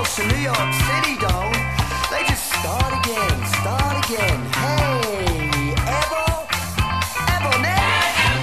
gals from New York City don't. They just start again, start again. Hey, Ebony.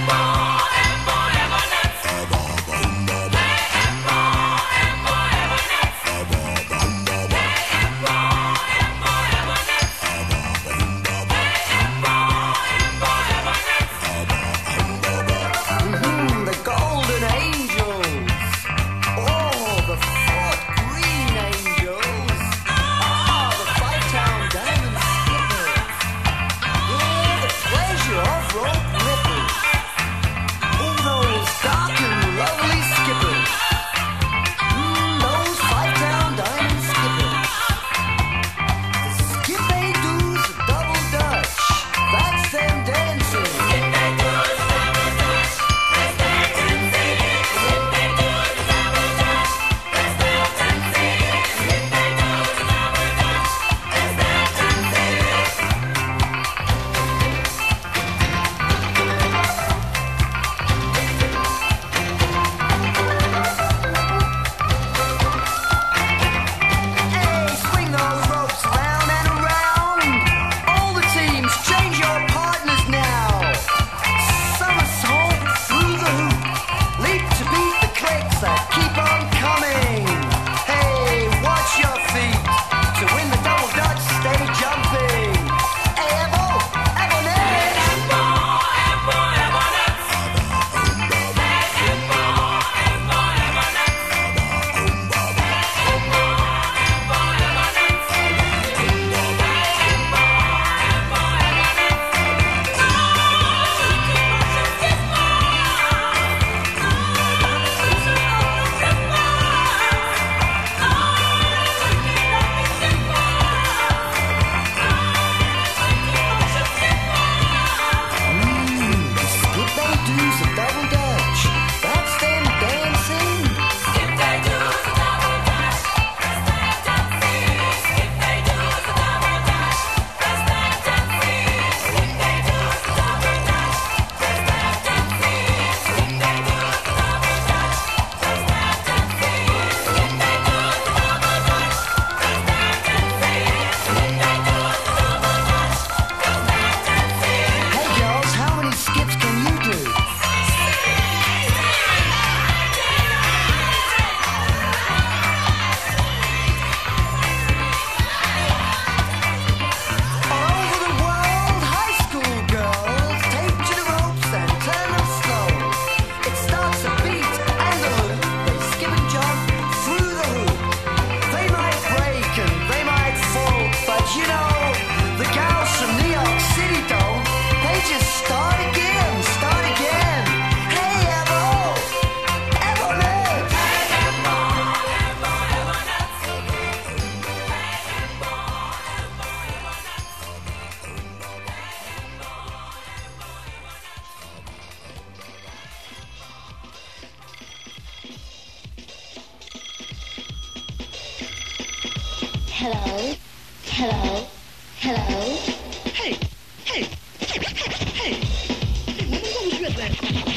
Hello? Hello? Hello? Hey! Hey! Hey! Hey, what was you at that?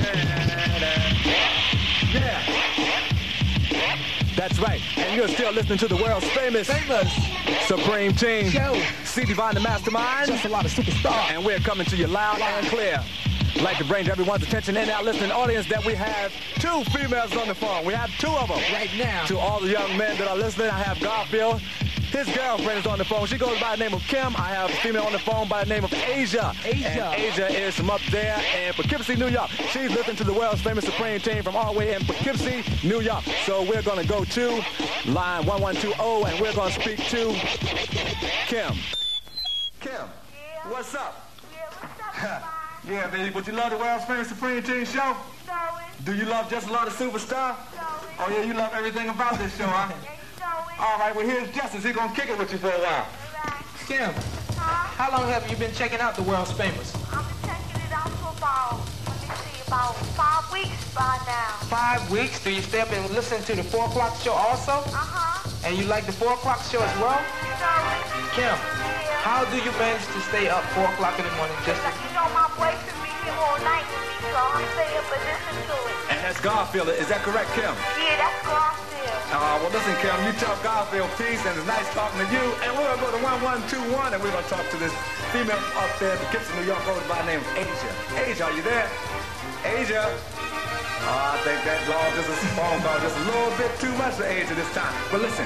Yeah! That's right. And you're still listening to the world's famous Supreme Team. Show. C Divine the Mastermind. Just a lot of superstars. And we're coming to you loud and clear. I'd like to bring to everyone's attention in our listening audience that we have two females on the phone. We have two of them. Right now. To all the young men that are listening, I have Garfield. His girlfriend is on the phone. She goes by the name of Kim. I have a female on the phone by the name of Asia. And Asia is from up there in Poughkeepsie, New York. She's listening to the world's famous Supreme Team from all the way in Poughkeepsie, New York. So we're going to go to line 1120, and we're going to speak to Kim. Kim, what's up? Yeah, baby, but you love the world's famous Supreme Team show? Do you love Just a Lot of Superstar? Oh, yeah, you love everything about this show, huh? All right, well, here's Justice. He's going to kick it with you for a while. Kim, how long have you been checking out the world's famous? I've been checking it out for about, let me see, about 5 weeks by now. 5 weeks? Do you stay up and listen to the 4 o'clock show also? Uh-huh. And you like the 4 o'clock show as well? Kim, how do you manage to stay up 4 o'clock in the morning just to... You know, my boyfriend be here all night with me, so I stay up and listen to it. And that's Garfield. Is that correct, Kim? Yeah, that's Garfield. Well, listen, Kim, you tell Garfield peace, and it's nice talking to you. And we're going to go to 1121, and we're going to talk to this female up there in Poughkeepsie, New York, goes by the name of Asia. Asia, are you there? Asia? I think that phone call just a little bit too much for Asia this time. But listen.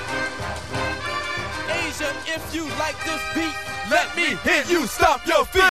Asia, if you like this beat, let me hear you stomp your feet.